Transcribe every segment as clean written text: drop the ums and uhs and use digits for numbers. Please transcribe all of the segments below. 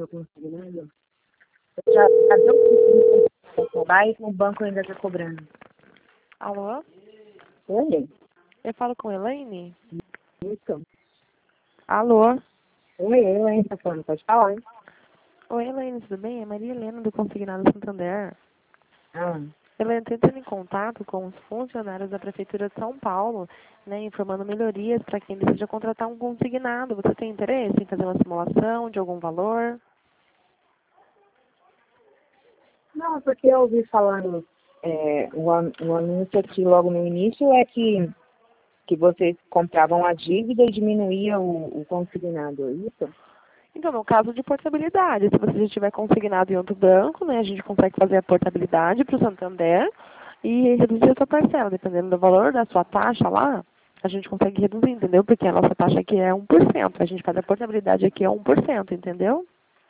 meu consignado. Eu já deu para cobrar e o banco ainda está cobrando. Alô? Oi? Eu falo com Elaine? Isso. Alô? Oi, Elaine, tá falando, pode falar, hein? Oi, Elaine, tudo bem? É Maria Helena do Consignado Santander. Ah, Elaine, estou entrando em contato com os funcionários da Prefeitura de São Paulo, né, informando melhorias para quem deseja contratar um consignado. Você tem interesse em fazer uma simulação de algum valor? não, porque eu ouvi falando, o anúncio aqui logo no início é que vocês compravam a dívida e diminuía o consignado, é isso? Então, no caso de portabilidade, se você já tiver consignado em outro banco, né, a gente consegue fazer a portabilidade para o Santander e reduzir a sua parcela, dependendo do valor da sua taxa lá, a gente consegue reduzir, entendeu? Porque a nossa taxa aqui é 1%, a gente faz a portabilidade aqui é 1%, entendeu?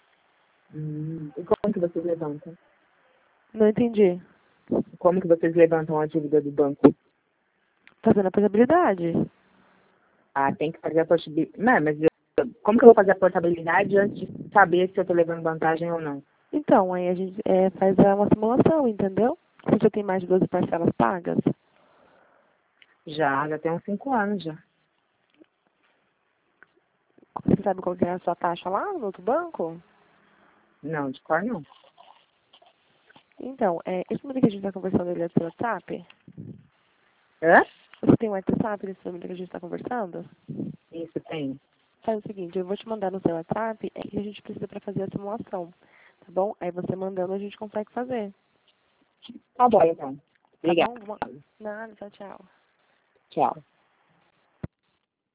E como que vocês levantam? Não entendi. Como que vocês levantam a dívida do banco? Fazendo a portabilidade. Ah, tem que fazer a portabilidade. Não, mas como que eu vou fazer a portabilidade antes de saber se eu estou levando vantagem ou não? Então, aí a gente faz uma simulação, entendeu? Você já tem mais de 12 parcelas pagas? Já tem uns 5 anos já. Você sabe qual que é a sua taxa lá no outro banco? Não, de cor não. Então, esse número que a gente está conversando, ele é do seu WhatsApp? Hã? Você tem um WhatsApp nesse número que a gente está conversando? Isso, tem. Faz o seguinte, eu vou te mandar no seu WhatsApp o que a gente precisa para fazer a simulação, tá bom? Aí você mandando a gente consegue fazer, Tá bom, então. tá Obrigada. bom? Nada, tchau, tchau. Tchau.